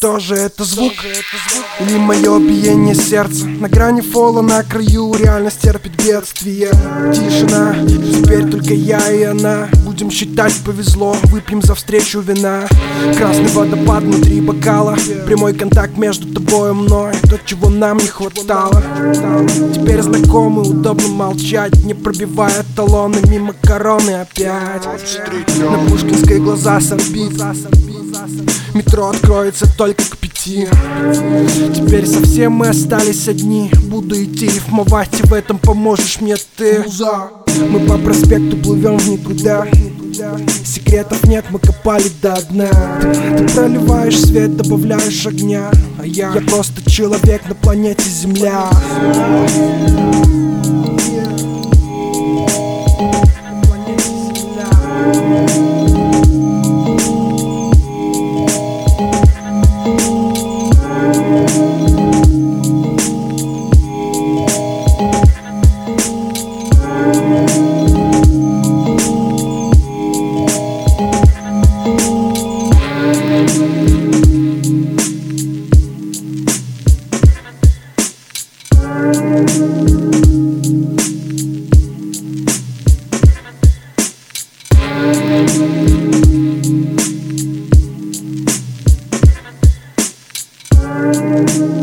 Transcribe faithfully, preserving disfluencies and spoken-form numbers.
Что же это звук? Или мое биение сердца? На грани фола, на краю реальность терпит бедствие. Тишина, теперь только я и она. Будем считать, повезло, выпьем за встречу вина. Красный водопад внутри бокала, прямой контакт между тобой и мной. То, чего нам не хватало. Теперь знакомы, удобно молчать, не пробивая талоны мимо короны опять. На Пушкинской глаза с орбит. Метро откроется только к пяти. Теперь совсем мы остались одни. Буду идти рифмовать, и в этом поможешь мне ты. Мы по проспекту плывем в никуда. Секретов нет, мы копали до дна. Ты, ты проливаешь свет, добавляешь огня. А я, я просто человек на планете Земля. Thank